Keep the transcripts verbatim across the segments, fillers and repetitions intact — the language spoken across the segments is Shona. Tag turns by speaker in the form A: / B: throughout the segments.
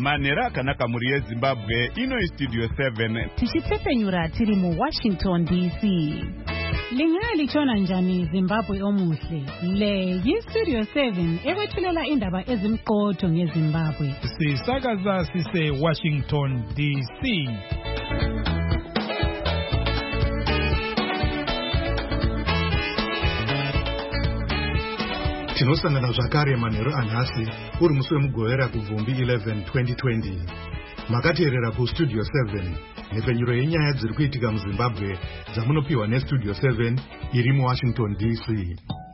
A: Manera akanaka muri yeZimbabwe ino iStudio seven.
B: Tichitsepenyura tiri mu Washington D C. Lingali chona njani Zimbabwe omuhle. Le yiStudio seven ekwethulela indaba ezimqotho ngeZimbabwe.
C: Sisakaza sise Washington D C.
D: Tinosangana zvakare manheru anhasi uri musi wemugowera kubvumbi eleven twenty twenty. Makateerera kuStudio seven nhepfenyuro yenyaya dziri kuitika muZimbabwe dzamunopiwa neStudio seven iri muWashington D C.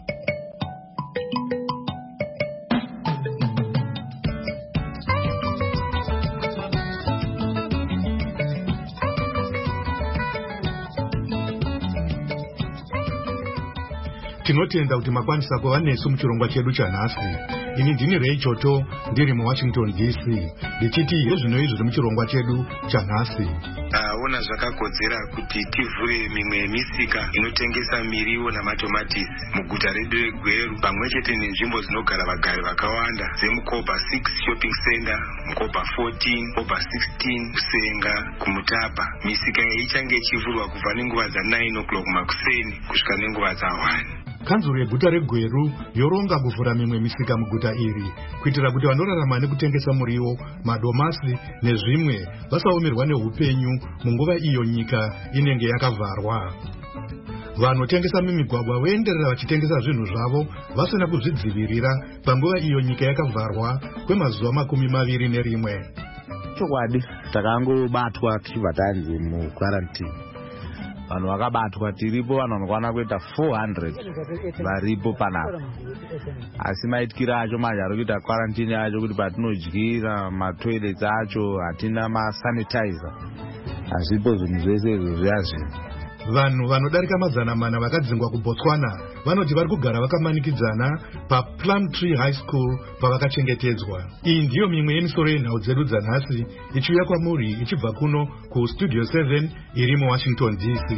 D: Tinotenda kuti makwanisa kuva nesu muchirongwa chedu chanhasi. Ini ndini Ray Choto ndiri muWashington D C. Ndichiti hezvino zviri muchirongwa chedu chanhasi.
E: Taona zvakakodzera kuti tivhure mimwe misika inotengesa miriwo namatomatisi muguta redu reGweru pamwe chete nenzvimbo dzinogara vagari vakawanda dzemuKobha six shopping center, muKobha fourteen, Kobha sixteen, Kusenga, kuMutapa. Misika iyi ichange ichivhurwa kubva nenguva dza nine o'clock makuseni kusvika nenguva dza one.
D: Kanzuro yeguta reGweru yoronga kuvhura mimwe misika muguta iri kuitira kuti vanorarama nekutengesa muriwo, madomasi nezvimwe vasaomerwa neupenyu munguva iyo nyika inenge yakavharwa. Vanotengesa mumigwagwa voenderera vachitengesa zvinhu zvavo vasina kuzvidzivirira panguva iyo nyika yakavharwa kwemazuva makumi maviri nerimwe.
F: Chokwadi takangobatwa tichibva tanzi mukarantini. Vanhu vakabatwa tiripo vanhu vanokwana kuita four hundred varipo panapa. Asi maitikira acho manje ari kuita quarantine acho kuti patinodyira matoilets acho hatina masanitizer. Hazvipo zvinhu zvese izvo zviyazvino.
D: Vanhu vanodarika mazana mana vakadzingwa kuBotswana vanoti vari kugara vakamanikidzana paPlumtree High School pavakachengetedzwa. Iyi ndiyo mimwe yemisoro yenhau dzedu dzanhasi ichiuya kwamuri ichibva kuno kuStudio seven iri muWashington D C.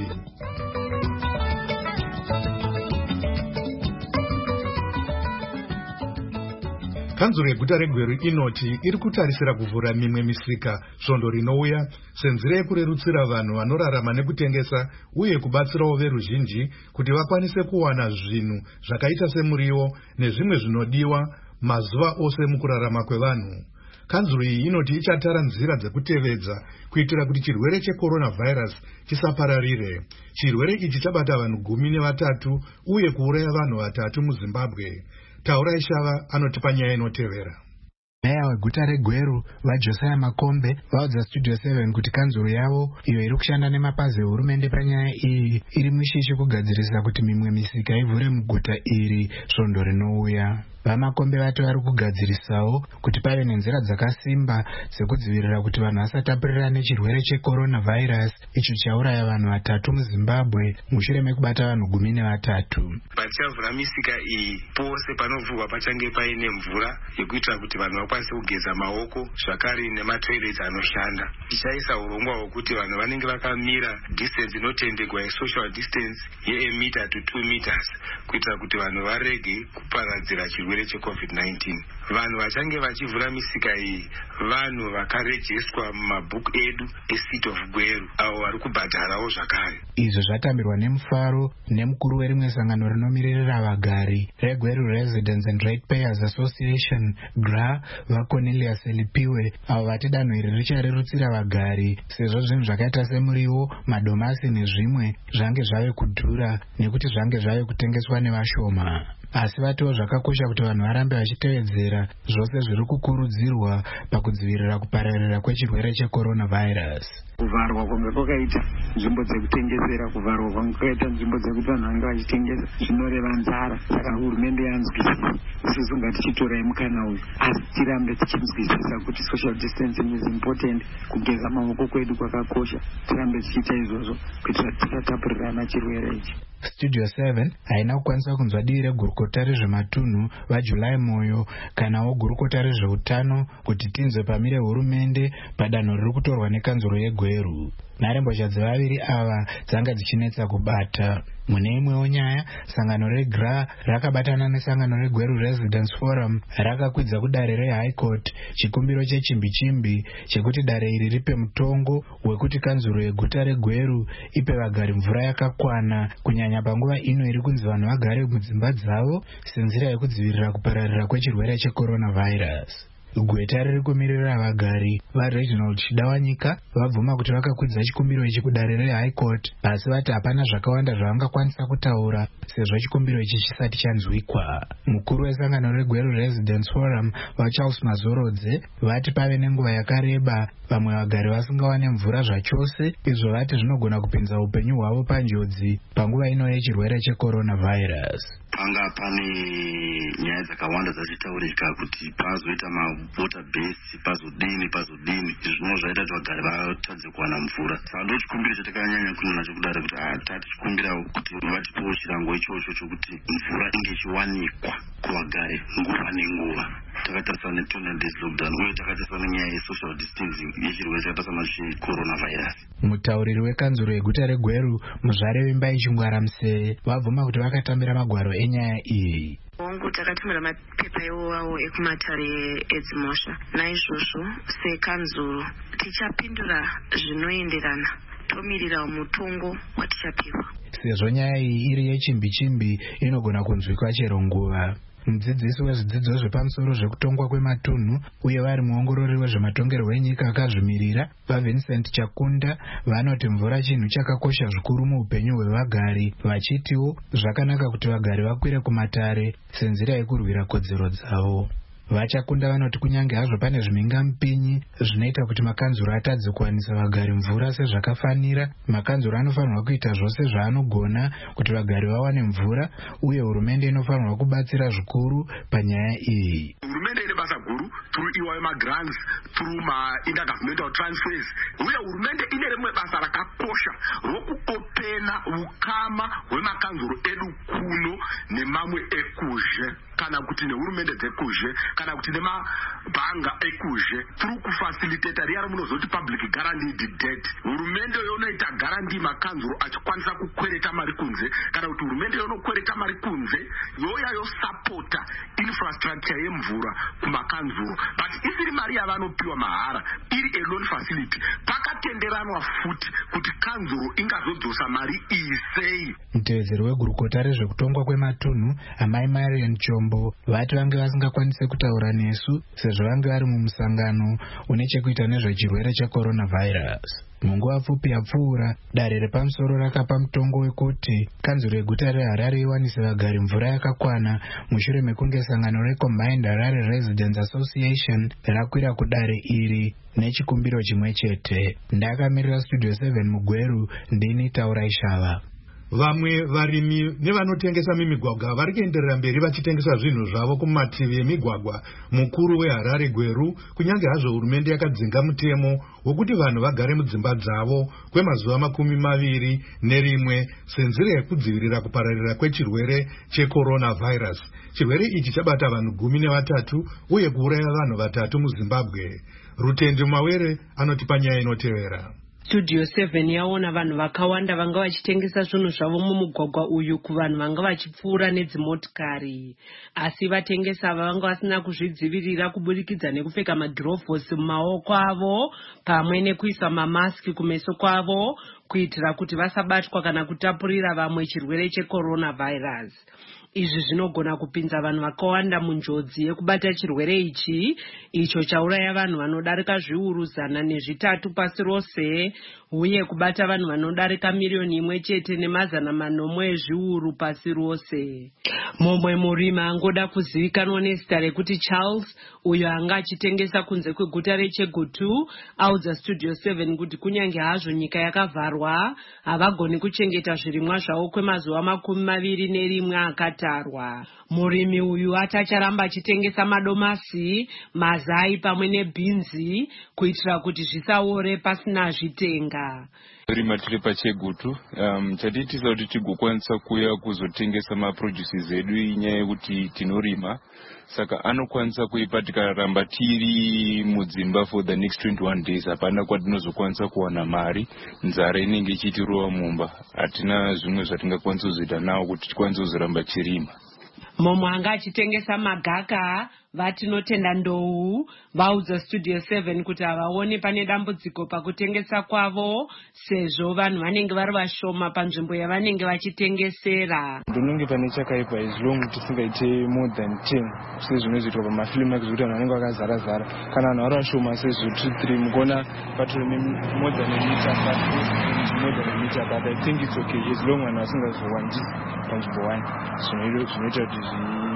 D: Kanzuro yeguta reGweru inoti iri kutarisira kuvhura mimwe misika svondo rinouya senzira yekurerutsira vanhu vanorarama nekutengesa uye kubatsirawo veruzhinji kuti vakwanise kuwana zvinhu zvakaita semuriwo nezvimwe zvinodiwa mazuva ose mukurarama kwevanhu. Kanzuro iyi inoti ichatara nzira dzekutevedza kuitira kuti chirwere cheCoronavirus chisapararire. Chirwere ichi chabata vanhu gumi nevatatu uye kuuraya vanhu vatatu muZimbabwe. Taura Ishava anotipa nyaya inotevera.
G: Meya weguta reGweru vaJosiah Makombe vaudza Studio seven kuti kanzuro yavo iyo iri kushanda nemapazi ehurumende panyaya iyi iri mushishi kugadzirisa kuti mimwe misika ivhure muguta iri svondo rinouya. Vamakombe vato vari kugadzirisawo kuti pave nenzira dzakasimba dzekudzivirira kuti vanhu vasatapurirane chirwere cheCoronavirus icho chauraya vanhu vatatu muZimbabwe mushure mekubata vanhu gumi nevatatu.
E: Pachavhura misika iyi pose panovhurwa pachange paine mvura yekuitira kuti vanhu vakwanise kugeza maoko zvakare nematoilets anoshanda. Tichaisa urongwa hwekuti vanhu vanenge vakamira distance inotendekwa yesocial distance yeemita to two meters kuitira kuti vanhu varege kuparadzira chirwere cheCovid nineteen. Vanhu vachange vachivhura misika iyi vanhu vakarejestwa mumabhuku edu eCity of Gweru avo vari kubhadharawo zvakare.
G: Izvo zvatambirwa nemufaro nemukuru werimwe sangano rinomiririra vagari reGweru Residents and Ratepayers Association G R A vaCornelius Elipiwe avo vati danho iri richarerutsira vagari sezvo zvinhu zvakaita semuriwo, madomasi nezvimwe zvange zvave kudhura nekuti zvange zvave kutengeswa nevashoma. Asi vatiwo zvakakosha kuti vanhu varambe vachitevedzera zvose zviri kukurudzirwa pakudzivirira kupararira kwechirwere cheCoronavirus.
H: Kuvharwa kwanga kwakaita nzvimbo dzekutengesera, kuvharwa kwanga kwakaita nzvimbo dzekuti vanhu vanga vachitengesa zvinoreva nzara. Saka hurumende yanzwisisa, isusu ngatichitorai mukana uyu asi tirambe tichimzwisisa kuti social distancing is important, kugeza maoko kwedu kwakakosha. Tirambe tichiita izvozvo kuitira tisatapurirana chirwere ichi.
G: Studio seven haina kukwanisa kunzwa dii regurukota rezvematunhu vaJulai Moyo kanawo gurukota rezveutano kuti tinzwe pamire hurumende padanho riri kutorwa nekanzuro yeGweru. Nharembozha dzevaviri ava dzanga dzichinetsa kubata. Mune imwewo nyaya, sangano reGRA rakabatana nesangano reGweru Residence Forum rakakwidza kudare reHigh Court chikumbiro chechimbi-chimbi chekuti dare iri ripe mutongo wekuti kanzuro yeguta reGweru ipe vagari mvura yakakwana kunyanya panguva ino iri kunzi vanhu vagare mudzimba dzavo senzira yekudzivirira kupararira kwechirwere checoronavirus. Gweta riri kumirira vagari vaReginald Chidawanyika vabvuma kuti vakakwidza chikumbiro ichi kudare reHigh Court, asi vati hapana zvakawanda zvavangakwanisa kutaura sezvo chikumbiro ichi chisati chanzwikwa. Mukuru wesangano reGweru Residence Forum vaCharles Mazorodze vati pave nenguva yakareba vamwe vagari vasingawane mvura zvachose, izvo vati zvinogona kupinza upenyu hwavo panjodzi panguva ino yechirwere checoronavirus.
I: Panga pane nyaya dzakawanda dzachitaurika kuti pazoita mavota base pazodini pazodini izvino zvaita kuti vagari vatadze kuwana mvura. Saka ndo chikumbiro chatakanyanya kunona chokudaro kuti tatichikumbira kuti vatipewo chirango ichocho chokuti mvura inge ichiwanikwa kuvagari nguva nenguva. Takatarisana ne-twenty days lockdown uye takatarisana nenyaya ye-social distancing yechirwere chakatasana checoronavirus.
G: Mutauriri wekanzuro yeguta reGweru Muzvare Vimba Ichingwara Museve vabvuma kuti vakatambira magwaro enyaya iyi.
J: Hongu takatumira mapepa iwawo ekumatare edzimosha. Naizvozvo sekanzuro tichapindura zvinoenderana tomirira mutongo watichapiwa.
G: Sezvo nyaya iyi iri yechimbi-chimbi inogona kunzwikwa chero nguva. Mudzidzisi wezvidzidzo zvepamusoro zvekutongwa kwematunhu uye vari muongorori wezvematongerwo enyika akazvimirira vaVincent Chakunda vanoti mvura chinhu chakakosha zvikuru muupenyu hwevagari, vachitiwo zvakanaka kuti vagari vakwire kumatare senzira yekurwira kodzero dzavo. Vachakunda vanoti kunyange hazvo pane zvimingamupinyi zvinoita kuti makanzuro atadze kuwanisa vagari mvura sezvakafanira, makanzuro anofanirwa kuita zvose zvaanogona kuti vagari vawane mvura, uye hurumende inofanirwa kubatsira zvikuru panyaya iyi.
K: Hurumende ine basa guru through E Y M grants, through ma intergovernmental transfers, uye hurumende ine rimwe basa rakakosha rokupopena ukama hwemakanzuro edu kuno nemamwe ekuzhe kana kuti nehurumende dzekuzhe kana kuti nemabhanga ekuzhe through kufacilitate riya munozoti public guaranteed debt. Hurumende yonoita guarantee makanzuro achikwanisa kukwereta mari kunze, kana kuti hurumende yonokwereta mari kunze yoya yosapota infrastructure yemvura kumakanzuro, but isiri mari yavanopiwa mahara, iri a loan facility. Pakatenderanwa futi kuti kanzuro ingazodzosa mari iyi sei.
G: Mutevedzeri wegurukota rezvekutongwa kwematunhu Amai Marian Chombo vati vange vasingakwanise kutaura nesu sezvo vange vari mumusangano une chekuita nezvechirwere checoronavirus. Munguva pfupi yapfuura, dare repamusoro rakapa mutongo wekuti kanzuro yeguta reHarare iwanise vagari mvura yakakwana mushure mekunge sangano reCombined Harare Residents Association rakwira kudare iri nechikumbiro chimwe chete. Ndakamirira Studio seven muGweru, ndini Taura Ishava.
D: Vamwe varimi nevanotengesa mimigwagwa vari kuenderera mberi vachitengesa zvinhu zvavo kumativi emigwagwa. Mukuru weHarare Gweru kunyange hazvo hurumende yakadzinga mutemo wokuti vanhu vagare mudzimba dzavo kwemazuva makumi maviri nerimwe senzira yekudzivirira kupararira kwechirwere checoronavirus. Chirwere ichi chabata vanhu gumi nevatatu uye kuuraya vanhu vatatu muZimbabwe. Rutendi Mawere anotipa nyaya inotevera.
L: Studio seven yaona vanhu vakawanda vanga vachitengesa zvinhu zvavo mumugwagwa uyu kuvanhu vanga vachipfuura nedzimotikari, asi vatengesa vanga vasina kuzvidzivirira kuburikidza nekupfeka magirovhosi mumaoko avo pamwe nekuisa mamaski kumeso kwavo kuitira kuti vasabatwa kana kutapurira vamwe chirwere checoronavirus. Izvi zvinogona kupinza vanhu vakawanda munjodzi yekubata chirwere ichi, icho chauraya vanhu vanodarika zviuru zana nezvitatu pasi rose, uye kubata vanhu vanodarika miliyoni imwe chete nemazana manomwe ezviuru pasi rose. Mumwe murimi angoda kuzivikanwa nezita rekuti Charles, uyo anga achitengesa kunze kweguta reChegutu, audza Studio seven kuti kunyange hazvo nyika yakavharwa, havagoni kuchengeta zvirimwa zvavo kwemazuva makumi maviri nerimwe akatarwa. Murimi uyu atacharamba achitengesa madomasi, mazai pamwe nebhinzi kuitira kuti zvisaore pasina zvitenga.
M: rima tiri paChegutu. um, chatiitisa kuti tigokwanisa kuya kuzotengesa maproduces edu inyaya yekuti tinorima, saka anokwanisa kuipa tikaramba tiri mudzimba for the next twenty-one days. Hapana kwatinozokwanisa kuwana mari, nzara inenge ichitirova mumba. Hatina zvimwe zvatingakwanisa kuzoita nawo kuti tikwanise kuzoramba chirima.
L: Momwe anga achitengesa magaka vatinotenda ndou vaudza Studio seven kuti havaoni pane dambudziko pakutengesa kwavo sezvo vanhu vanenge vari vashoma panzvimbo yavanenge vachitengesera.
N: Ndinenge pane chakaipa as long tisingaite more than ten sezvinozoitwa pamafilimu zvekuti vanhu vanenge vakazara zara. Kana vanhu vari vashoma sezvo two three mukona patori more than a meter apart, more than a meter apart. I think it's okay as long vanhu vasingazowandi panzvimbo one. Zvinoita kuti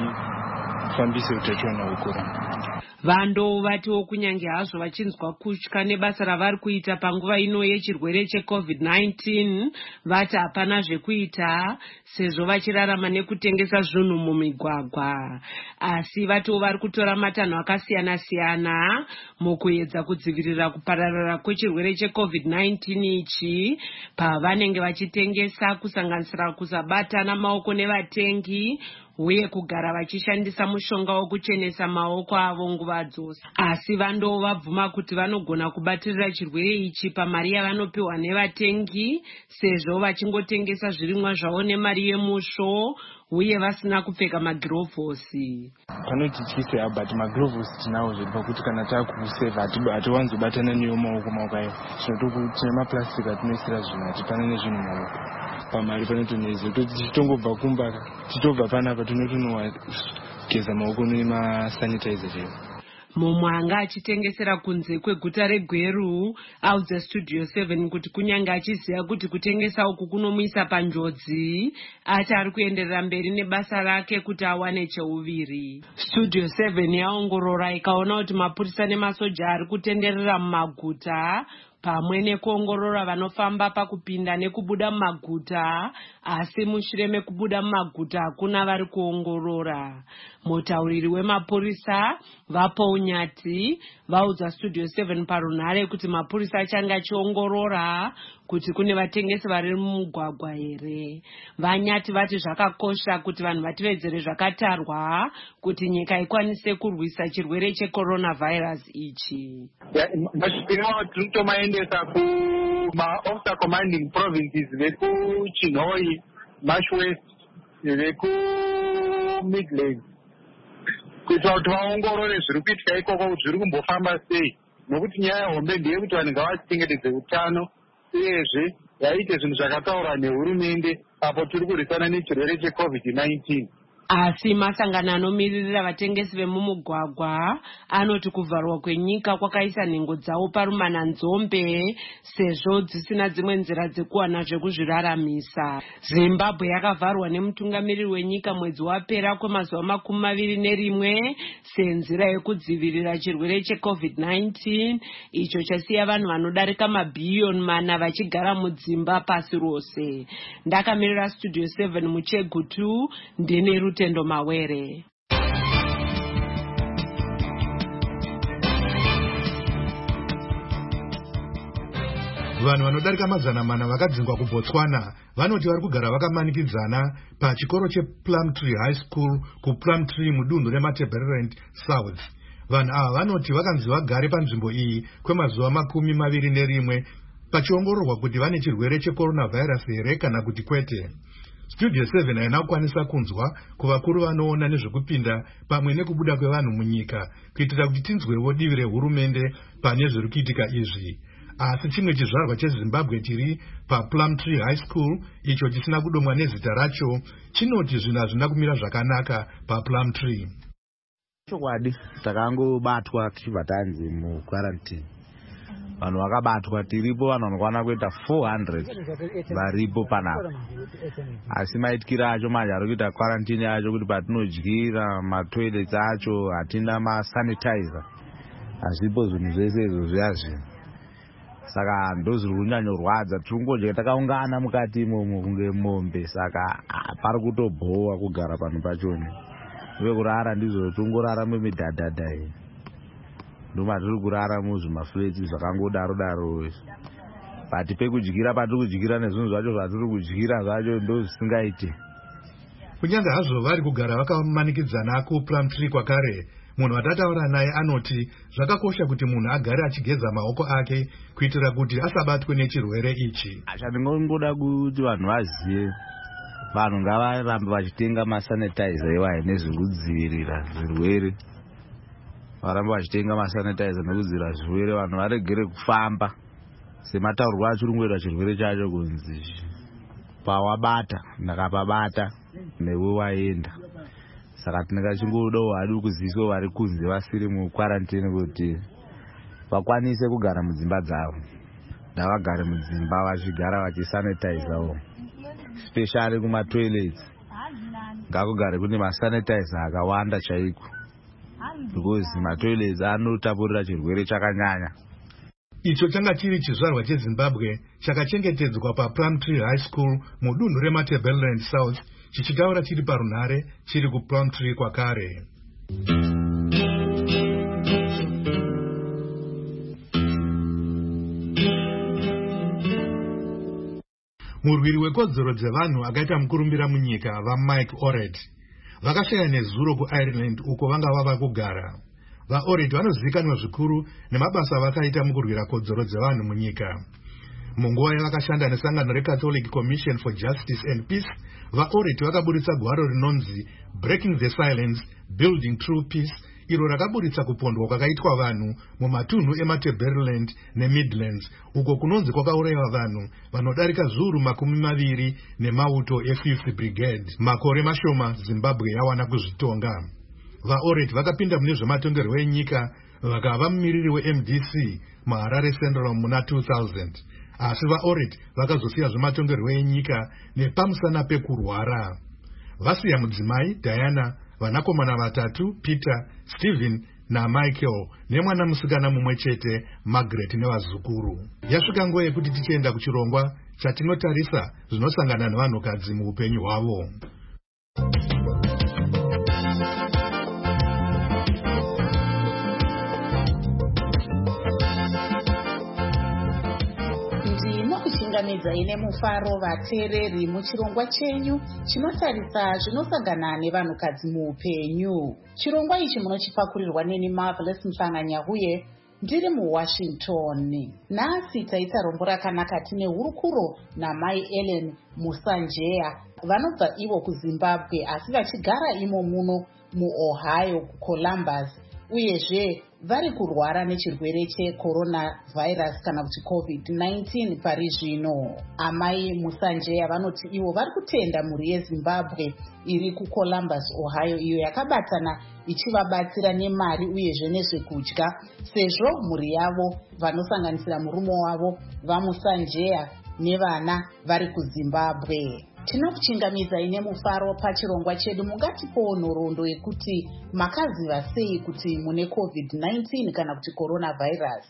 N: zvifambise utachiona hukura.
L: Vando vatiwo kunyange hazvo vachinzwa kutya nebasa ravari kuita panguva ino yechirwere checovid nineteen, vati hapana zvekuita sezvo vachirarama nekutengesa zvinhu mumigwagwa. Asi vatiwo vari kutora matanho akasiyana siyana mukuedza kudzivirira kupararira kwechirwere checovid nineteen ichi pavanenge vachitengesa, kusanganisira kusabatana maoko nevatengi uye kugara vachishandisa mushonga wokuchenesa maoko avo nguva dzose. Asi vando vabvuma kuti vanogona kubatirira chirwere ichi pamari yavanopiwa nevatengi sezvo vachingotengesa zvirimwa zvavo nemari yemusvo uye vasina kupfeka magirovhosi.
N: Panotityisa but magirovhosi tinawo zviri pakuti kana taakuseva hatiwanzobatana neyo maoko maoko ayo. Tine maplastic atinoisira zvinhu hatipana nezvinhu maoko. Pamari panotoneze kuti tichitongobva kumba tichitobva panapa tinotonogeza maoko nemasanitizer chaiwo.
L: Mumwe anga achitengesera kunze kweguta reGweru audza Studio seven kuti kunyange achiziva kuti kutengesa uku kunomuisa panjodzi, ati ari kuenderera mberi nebasa rake kuti awane cheuviri. Studio seven yaongorora ikaona kuti mapurisa nemasoja ari kutenderera mumaguta pamwe nekuongorora vanofamba pakupinda nekubuda mumaguta, asi mushure mekubuda mumaguta hakuna vari kuongorora. Mutauriri wemapurisa Vapo Unyati vaudza Studio seven parunhare kuti mapurisa achange achiongorora kuti kune vatengesi vari mumugwagwa here. Vanyati vati zvakakosha kuti vanhu vativedzere zvakatarwa kuti nyika ikwanise kurwisa chirwere checoronavirus ichi.
O: Masvipiro tinotomaendesa kuma-officer commanding provinces vekuChinhoi, Marsh West, veku-Midlands kuitira kuti vaongorore zviri kuitika ikoko kuti zviri kumbofamba sei, nokuti nyaya hombe ndeyekuti vanhu ngavachengetedze utano uyezve vaite zvinhu zvakataurwa nehurumende apo tiri kurwisana nechirwere checovid nineteen.
L: Asi masangano anomiririra vatengesi vemumugwagwa anoti kuvharwa kwenyika kwakaisa nhengo dzavo parumana nzombe sezvo dzisina dzimwe nzira dzekuwana zvekuzviraramisa. Zimbabwe yakavharwa nemutungamiriri wenyika mwedzi wapera kwemazuva makumi maviri nerimwe senzira yekudzivirira chirwere checovid nineteen, icho chasiya vanhu vanodarika mabhiliyoni mana vachigara mudzimba pasi rose. Ndakamirira Studio seven muChegutu, ndine Rutendo Mawere.
D: Vanhu vanodarika mazana mana vakadzingwa kuBotswana vanoti vari kugara vakamanikidzana pachikoro chePlumtree High School kuPlumtree mudunhu reMatabeleland South. Vanhu ava vanoti vakanzi vagare panzvimbo iyi kwemazuva makumi maviri nerimwe pachiongororwa kuti vane chirwere checoronavirus here kana kuti kwete. Studio seven haina kukwanisa kunzwa kuvakuru vanoona nezvekupinda pamwe nekubuda kwevanhu munyika kuitira kuti tinzwewo divi rehurumende pane zviri kuitika izvi. Asi chimwe chizvarwa cheZimbabwe chiri paPlumtree High School icho chisina kudomwa nezita racho chinoti zvinhu hazvina kumira zvakanaka paPlumtree.
F: Chokwadi takangobatwa tichibva tanzi muquarantine. Vanhu vakabatwa tiripo vanhu vanokwana kuita four hundred varipo panapa. Asi maitikira acho manje ari kuita quarantine yacho kuti patinodyira matoilets acho hatina masanitizer. Hazvipo zvinhu zvese izvo zviyazvi. Saka ndozviri kunyanyorwadza, tiringodya takaungana mukati imomo kunge mombe, saka pari kutobhowa kugara panhu pachoni. Uye kurara ndizvo tongorara mumidhadhadha iyi. Ndoma tiri kurara muzvimafleti zvakangodaro daro. but pekudyira patiri kudyira nezvinhu zvacho zvatiri kudyira zvacho ndo zvisingaiti.
D: Kunyange hazvo vari kugara vakamanikidzana kuPlumtree kwakare, munhu watataura naye anoti zvakakosha kuti munhu agare achigeza maoko ake kuitira kuti asabatwe nechirwere ichi.
F: Chandingongoda kuti vanhu vazive, vanhu ngavarambe vachitenga masanitizer iwayo nezvekudzivirira zvirwere. Varambe vachitenga masanitizer nekudzivirira zvirwere, vanhu varegere kufamba semataurwa achiri kungoita chirwere chacho kunzi pawabata ndakapabata newe waenda. Saka tinenge chingodawo hadi kuziviswa vari kunze vasiri mukwarantini kuti vakwanise kugara mudzimba dzavo, ndavagare mudzimba vachigara vachisanitizawo, especially kumatoilets ngakugare kune masanitizer akawanda chaiko, because matoilets anotapurira chirwere chakanyanya.
D: Icho changa chiri chizvarwa cheZimbabwe chakachengetedzwa paPlumtree High School mudunhu reMatabeleland South, chichitaura chiri parunhare chiri kuPlumtree kwakare. Murwiri wekodzero dzevanhu akaita mukurumbira munyika vaMike Oret vakashaya nezuro kuIreland uko vanga vava kugara. VaOret vanozivikanwa zvikuru nemabasa avakaita mukurwira kodzero dzevanhu munyika. Munguva yavakashanda nesangano reCatholic Commission for Justice and Peace, vaOret vakaburitsa gwaro rinonzi Breaking the Silence, Building True Peace, iro rakaburitsa kupondwa kwakaitwa vanhu mumatunhu eMatabeleland neMidlands, uko kunonzi kwakaurayiwa vanhu vanodarika zviuru makumi maviri nemauto eFifth Brigade. Makore mashoma Zimbabwe yawana kuzvitonga. VaOret vakapinda mune zvematongerwo enyika vakava mumiriri weM D C muHarare Central muna two thousand. Asi vaOret vakazosiya zvematongerwo enyika nepamusana pekurwara. Vasiya mudzimai Diana, vanakomana vatatu Peter, Stephen naMichael, nemwana musikana mumwe chete Margaret nevazukuru. Yasvika nguva yekuti tichienda kuchirongwa chatinotarisa zvinosangana nevanhukadzi muupenyu hwavo.
P: Ndinokuchingamidza ine mufaro vateereri muchirongwa chenyu chinotarisa zvinosangana nevanhukadzi muupenyu. Chirongwa ichi munochipakurirwa neni Marvelous Mhlanganya uye ndiri muWashington. Nhasi taita rombo rakanaka tine hurukuro naMai Ellen Musanjeya vanobva ivo kuZimbabwe asi vachigara imo muno muOhio kuColumbus, uyezve vari kurwara nechirwere cheCoronavirus kana kuti COVID nineteen pari zvino. Amai Musanjeya vanoti ivo vari kutenda mhuri yeZimbabwe iri kuColumbus, Ohio, iyo yakabatana ichivabatsira nemari uyezve nezvekudya, sezvo mhuri yavo vanosanganisira murume wavo vaMusanjeya nevana vari kuZimbabwe. Tinokuchingamidza ine mufaro pachirongwa chedu. Mungatipowo nhoroondo yekuti makaziva sei kuti mune COVID nineteen kana kuti coronavirus?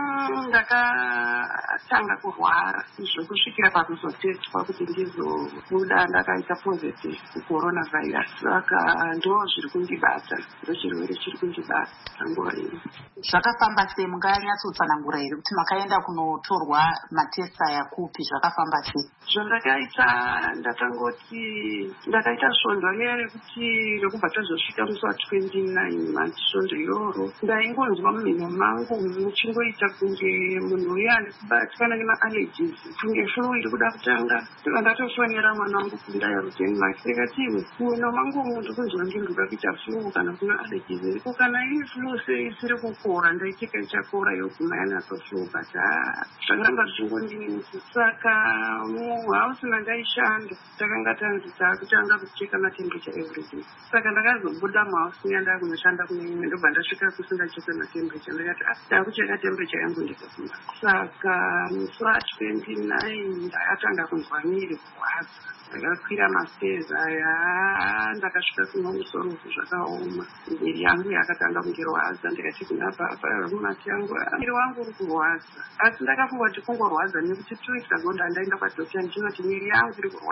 Q: Ndakatanga kurwara zvokusvikira pakuzotestwa kuti ndizobuda ndakaita positive kucoronavirus. Saka ndo zviri kundibata, ndo chirwere chiri kundibata panguva ino.
P: Zvakafamba sei? Munganyatsotsanangura here kuti makaenda kunotorwa matest aya kupi? Zvakafamba sei?
Q: Zvandakaita ndakangoti ndakaita svondo riya rekuti rekubva tazosvika musi wa twenty-nine masvondo iroro ndaingonzwa mumhino mangu muchingoita kunge munhu uya ane kubatikana nemaallergies, kunge flu iri kuda kutanga. Saka ndatofonera mwana wangu kundayarudza mumaki ndikati mumhino mangu muntu kunzwa ndinoda kuita flu kana kuna allergies iriko, kana iri flu sei isiri kukora ndaicheka ichakora yoguma yanaso flu, but zvakanga zvichingondinetsa. Saka muhausi mandaishanda takanga tanzi taakutanga kucheka matemberature everyday. Saka ndakazobuda muhausi yandava kunoshanda kune imwe ndobva ndasvika kusingachekwe matemberature. Ndakati ah, taakucheka temperature yangu ndikasima. Saka musi wa twenty-nine ndakatanga kunzwa mwiri kurwadza. Ndakakwira mastairs aya ndakasvika kumwa musoro zvakaoma, mwiri yangu yakatanga kungirwadza. Ndikati kuna baba rumati yangu mwiri wangu uri kurwadza, asi ndakafunga kuti kungorwadza nekuti two weeks ago ndandaenda kwadhokita ndichinoti mwiri yangu iri kurwadza.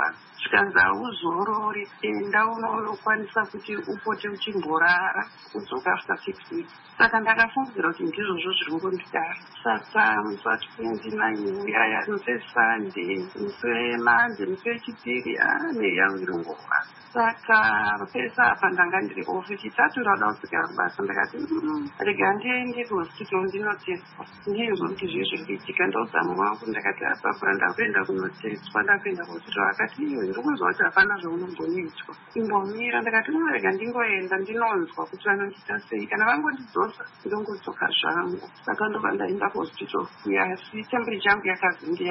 Q: zvinorwadza. Zvikanzi hauzorori, enda unokwanisa kuti upote uchimborara udzoka after six weeks. Saka ndakafungira kuti ndizvozvo zviri kungondidara. Saka musi wa29 uyaya musi weSunday, musi weMonday, musi wechipiri neya irongorwa. Saka pesa apa ndanga ndiri off. Chitatu ndauda kusvika kubasa ndakati rega ndiende kuhospital ndinoteswa. Ndinzwa kuti zvii zviri kuitika. Ndaudza wangu ndakati apa ndakuenda kunoteswa, ndakuenda kuhospital. Akati iwe ndiri kunzwa kuti hapana zvaunomboitwa. Imbomira ndakati rega ndingoenda ndinonzwa kuti vanondiita sei. Kana vangondidzosa ndongodzoka zvangu. Saka ndobva ndaenda kuhospital. Asi temperature yangu yakazi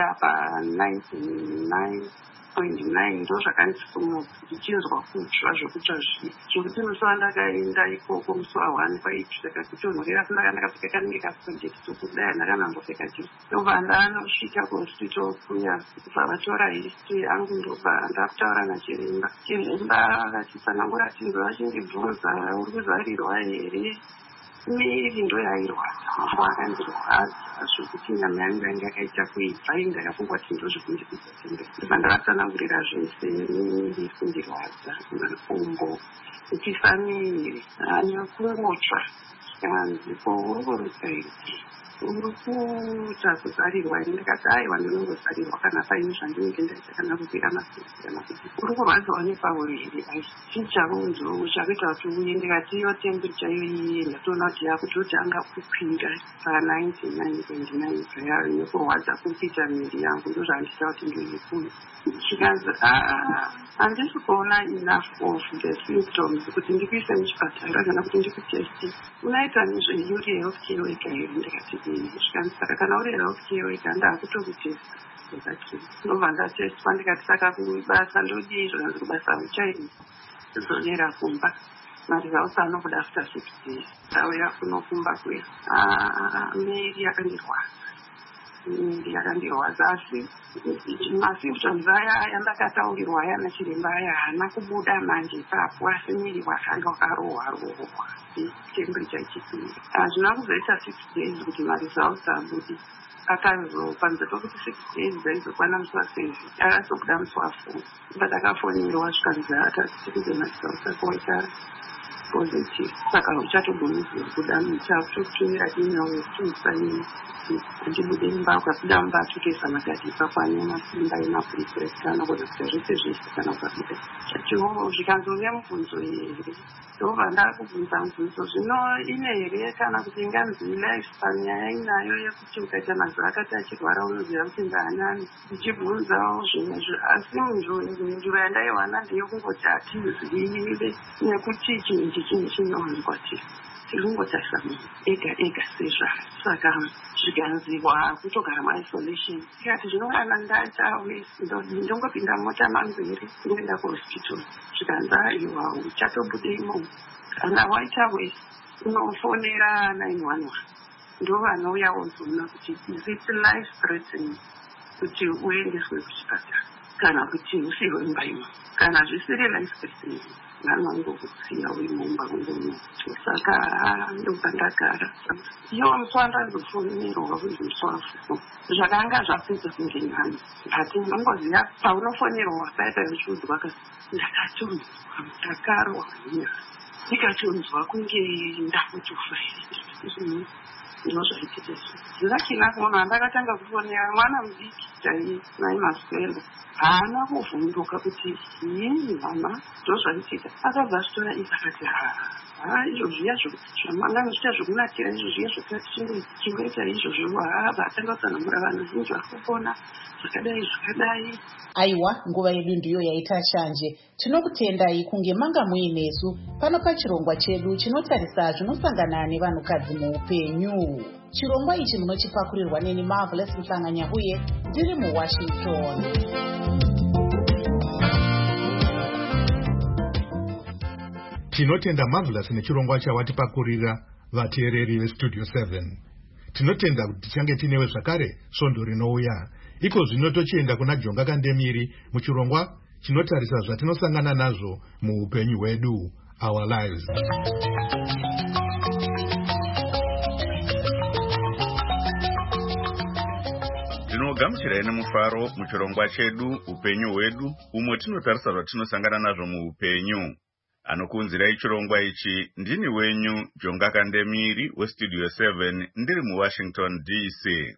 Q: pa ninety nine ndo zvakandisumudza ndichinzwa kutsva zvokutsva zvii. Zvokuti musi wandakaenda ikoko musi wa1 kwaitsvika kutonhorera sindaka ndakapfeka kanenge kasonjekito kudai ndakanambopfeka chiro. Ndobva ndanosvika kuhospital kuya kubva vatora history yangu ndobva ndakutaura nachiremba. Chiremba akachitsanangura chinhu vachindibvunza uri kuzarirwa here. Miri ndo yairwadza, mafu akandirwadza zvokuti nyama yangu yange yakaita kuibva ndakafunga kuti ndo zvekundikuita simbe. Ndobva ndakatsanangurira zvese miri iri kundirwadza makumbo uchifamiri nekungotsva. Zvikanzi ko uri kurutsa iri uri kuita kuzarirwa iri. Ndikati aiwa ndinongozarirwa kana paine zvandinenge ndaita kana kupira masiku kana kuti uri kurwadziwa nepauri here. Chichaunzo chakaita kuti uye ndikati iyo temperature iyoyi ndatoona kuti yakutotanga kukwira pa ninety-nine point nine payari nekurwadza kupita miri yangu ndozvandita kuti ndoikuyo. Chikanzi handisi kuona enough of the symptoms kuti ndikuise muchipatara kana kuti ndikutesti. Unaita nezveuri health care wega here. Ndikati zvikanzi saka kana uri health care wega ndakutokutesta. Ndikati ndobva ndatestwa. Ndikati saka kubasa ndodii zvakanzi kubasa uchaini zonera kumba marizausi anobuda after six days. Ndauya kunokumba kuya miri yakandirwadza. Miri yakandirwadza asi masymptoms aya yandakataurirwa aya nachiremba aya haana kubuda manje ipapo asi miri wakanga wakarohwa rohwa temperature ichipiri. Hazvina kuzoita six days kuti marizausi abudi. Akazopanza pokuti six days zaizokwana musi waseven akazobuda musi wafour. Ndobva ndakafonelwa zvikanzi akatikuze marizausi ako waita positive. Saka uchatogoni kubuda muchakutotumira email yekutumisaini andibude mumba. Ukabuda mumba atotoisa magadi ipapo ane masimba emapuripuresi kana kuona kuti zvese zvese kana ukabuda chatiwo. Zvikanzi une mubvunzo here. Ndobva ndakubvunza mubvunzo zvino ine here kana kuti inganzi lifespan yainayo yekuti ukaita mazuva akati achirwara unoziva kuti ndaanani. Ndichibvunzawo zvimwe asi munzvimbo yandaiwana ndeyekungoti hatizivive nekuti chinhu ichi chinhu chinonzwa chii tikungotarisa munhu ega ega sezvaro. Saka zvikanziwa kutogara muisolation. Tikati zvinongana ndaita ndongopinda mota mangwiri ndoenda kuhospital. Zvikanzi aiwa uchatobudemo kana waita wese unofonera nine one one. Ndo vanouya wozoona kuti is it life threatening kuti uendeswe kuchipatara kana kuti usiwe mumba imo. Kana zvisiri life threatening vanongokusiya uri mumba ungono. Saka ndobva ndagara. Iwo musi wandazofonerwa kuti musi wafuno zvakanga zvapedza kunge nyama. Ati ndongoziva paunofonerwa paita zvichiudzwa kasi ndakatonzwa ndakarwa nyama. Ndikatonzwa kunge ndakutofa here. Ndo zvaitika izvo. Zvakina kuona ndakatanga kufonera mwana mudiki chai nai maswelo. Haana kuvhunduka kuti yini mama ndo zvaitika. Akabva achitora izi akati haa izvo zviya zvamanga muchiita zvokunatira izvo zviya zvokati chingoita izvozvo haaba atanga kutsanangura vanhu vazhinji vari kupona zvakadai zvakadai.
P: Aiwa, nguva yedu ndiyo yaita shanje. Tinokutendai kunge manga muinesu pano pachirongwa chedu chinotarisa zvinosangana nevanhukadzi muupenyu. Chirongwa ichi munochipakurirwa neni Marvelous Mhlanganya uye ndiri muWashington.
D: Tinotenda Marvelous nechirongwa chawatipakurira vateereri veStudio seven. Tinotenda kuti tichange tinewe zvakare svondo rinouya. Iko zvino tochienda kuna Jonga Kandemiri muchirongwa chinotarisa zvatinosangana nazvo muupenyu hwedu, our lives.
A: Mugamuchirai nemufaro muchirongwa chedu upenyu hwedu umwe tinotarisa zvatinosangana nazvo muupenyu. Anokunzirai chirongwa ichi ndini wenyu Jonga Kandemiri westudio seven ndiri muWashington D C.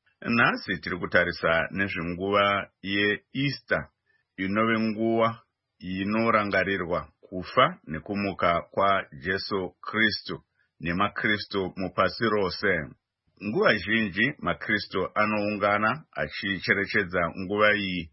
A: Nhasi tiri kutarisa nezvenguva yeEaster inove nguva inorangarirwa kufa nekumuka kwaJesu Kristu nemakristu mupasi rose. Nguva zhinji makristu anoungana achicherechedza nguva iyi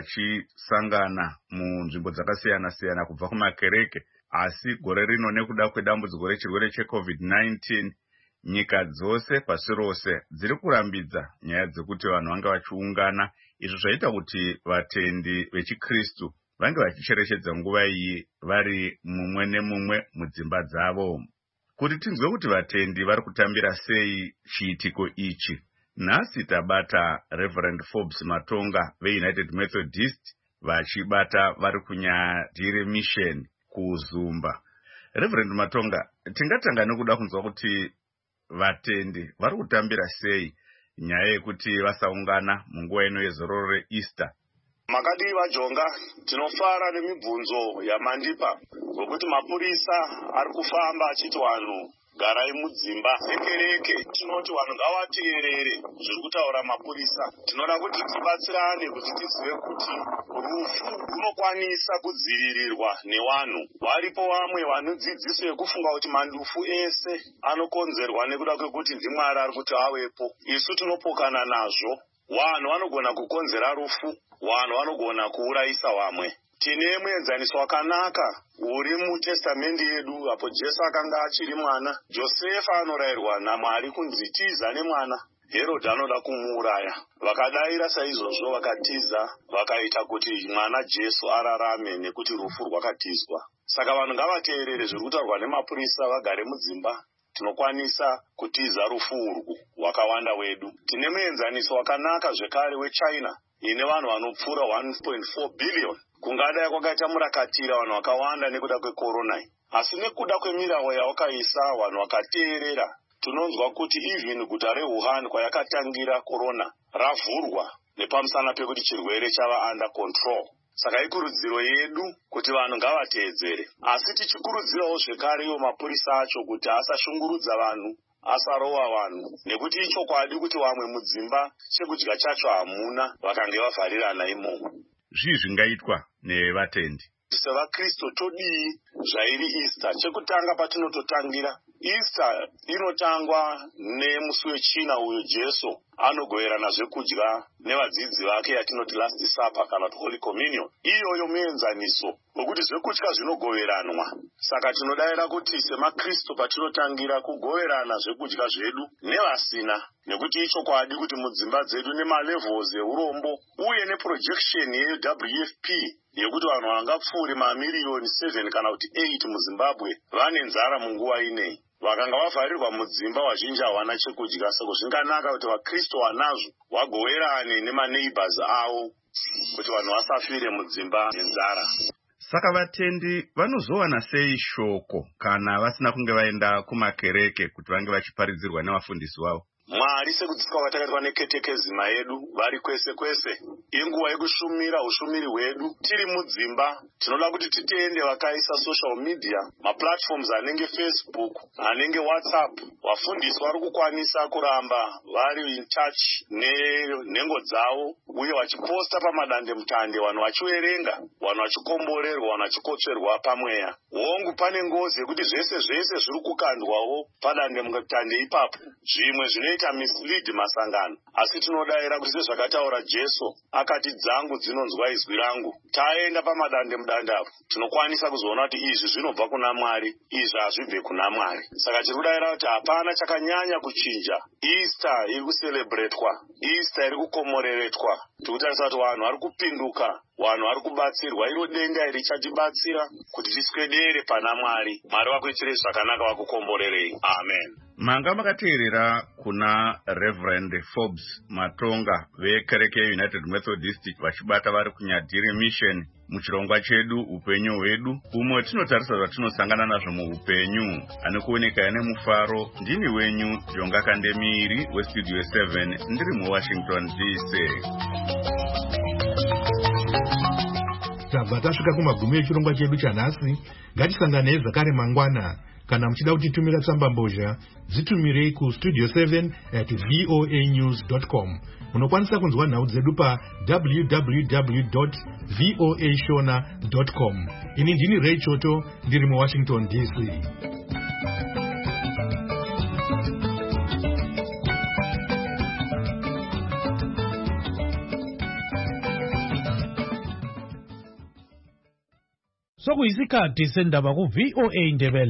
A: vachisangana munzvimbo dzakasiyana siyana kubva kumakereke. Asi gore rino nekuda kwedambudziko rechirwere checovid nineteen nyika dzose pasi rose dziri kurambidza nyaya dzekuti vanhu vange vachiungana. Izvo zvaita kuti vatendi vechikristu vange vachicherechedza nguva iyi vari mumwe nemumwe mudzimba dzavo. Kuti tinzwe kuti vatendi vari kutambira sei chiitiko ichi, nhasi tabata Reverend Forbes Matonga veUnited Methodist vachibata vari kunyadire mission kuZumba. Reverend Matonga, tingatanga nekuda kunzwa kuti vatendi vari kutambira sei nyaya yekuti vasaungana munguva ino yezororo reEaster.
R: Makadiva Jonga, tinofara nemibvunzo yamandipa ngokuti mapurisa ari kufamba achiti vanhu garai mudzimba dzekereke. Tinoti vanhu ngavateerere zviri kutaura mapurisa. Tinoda kuti tibatsirane kuti tizive kuti rufu runokwanisa kudzivirirwa nevanhu. Varipo vamwe vanodzidziso yekufunga kuti mandufu ese anokonzerwa nekuda kwekuti ndiMwari ari kuti avepo. Isu tinopokana nazvo. Vanhu vanogona kukonzera rufu, vanhu vanogona kuurayisa vamwe. Tine muenzaniso wakanaka uri mutestamende yedu apo Jesu akanga achiri mwana. Josefa anorayirwa naMwari kunzi tiza nemwana. Herod anoda kumuuraya. Vakadayira saizvozvo vakatiza vakaita kuti mwana Jesu ararame nekuti rufu rwakatizwa. Saka vanhu ngavateerere zviri kutaurwa nemapurisa, vagare mudzimba. Tinokwanisa kutiza rufu urwu wakawanda wedu. Tine muenzaniso wakanaka zvekare weChina ine vanhu vanopfuura one point four billion. Kungadai kwakaita murakatira vanhu vakawanda nekuda kwekorona. Asi nekuda kwemirawo yawakaisa vanhu vakateerera, tinonzwa kuti even guta reWuhan kwayakatangira korona ravhurwa nepamusana pekuti chirwere chava under control. Saka ikurudziro yedu kuti vanhu ngavateedzere. Asi tichikurudzirawo zvekare iwo mapurisa acho kuti asashungurudza vanhu, asarova vanhu, nekuti ichokwadi kuti vamwe mudzimba chekudya chacho hamuna vakange vavharirana imomo.
A: Zvii zvingaitwa nevatendi?
R: SevaKristu todii zvairi Easter? Chekutanga patinototangira, Easter inotangwa nemusi wechina uyo Jesu anogoverana zvekudya nevadzidzi vake yatinoti Last Supper kana kuti Holy Communion. Iyoyo muenzaniso wekuti zvekudya zvinogoveranwa. Saka tinodayira kuti semakristu patinotangira kugoverana zvekudya zvedu nevasina, nekuti ichokwadi kuti mudzimba dzedu nemalevels eurombo uye neprojection yeW F P yekuti vanhu vangapfuure mamiliyoni seven kana kuti eight muZimbabwe vane nzara munguva inei. Vakanga vavharirwa mudzimba vazhinji hawana chekudya. Saka zvinganaka kuti vakristu vanazvo vagoverane nemaneighbors avo kuti vanhu vasafire mudzimba nenzara.
A: Saka vatendi vanozowana sei shoko kana vasina kunge vaenda kumakereke kuti vange vachiparidzirwa nevafundisi wavo?
R: Mwari sekudzidziswa kwatakaitwa neketekezima yedu vari kwese kwese, inguva yekushumira ushumiri hwedu tiri mudzimba. Tinoda kuti titende vakaisa social media, maplatforms anenge Facebook, anenge WhatsApp. Vafundisi vari kukwanisa kuramba vari in touch nenhengo dzavo uye vachiposta pamadande mutande, vanhu vachiverenga, vanhu vachikomborerwa, vanhu vachikotsverwa pamweya. Hongu pane ngozi yekuti zvese zvese zviri kukandwawo padande mutande ipapo, zvimwe zvinoita mislead masangano. Asi tinodayira kuti sezvakataura Jesu akati dzangu dzinonzwa izwi rangu. Taenda pamadande mudandapo tinokwanisa kuzoona kuti izvi zvinobva kuna Mwari, izvi hazvibve kuna Mwari. Saka tiri kudayira kuti hapana chakanyanya kuchinja. Easter iri kucelebretwa, Easter iri kukomoreretwa. Tiri kutarisa kuti vanhu vari kupinduka, vanhu vari kubatsirwa. Iro denda iri richatibatsira kuti tiswedere pana Mwari. Mwari vakuitirei zvakanaka, vakukomborerei. Amen.
A: Manga makateerera kuna Reverend Forbes Matonga vekereke United Methodist vachibata vari kunyadire mission muchirongwa chedu upenyu hwedu, umwe tinotarisa zvatinosangana nazvo muupenyu. Anokuoneka nemufaro ndini wenyu Jonga Kandemiri westudio seven ndiri muWashington D C.
D: Tabva tasvika kumagumi echirongwa chedu chanhasi. Ngatisanganei zvakare mangwana. Kana muchida kutitumira tsamba mbozha, dzitumirei ku studio seven at voa news dot com. Munokwanisa kunzwa nhau dzedu pa w w w dot voa shona dot com. Ini ndini Ray Choto ndiri muWashington D C.
C: Sokuyisikhathi sendaba ku V O A Ndebele.